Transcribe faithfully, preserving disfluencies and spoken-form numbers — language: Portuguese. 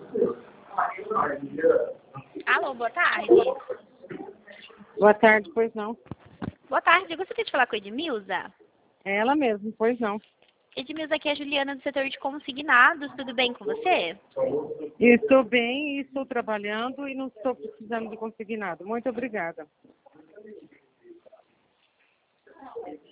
Alô, boa tarde. Boa tarde, pois não. Boa tarde, eu gostaria de falar com a Edmilza. É ela mesmo, pois não. Edmilza, aqui é a Juliana do setor de consignados, tudo bem com você? Estou bem, estou trabalhando e não estou precisando de consignado. Muito obrigada.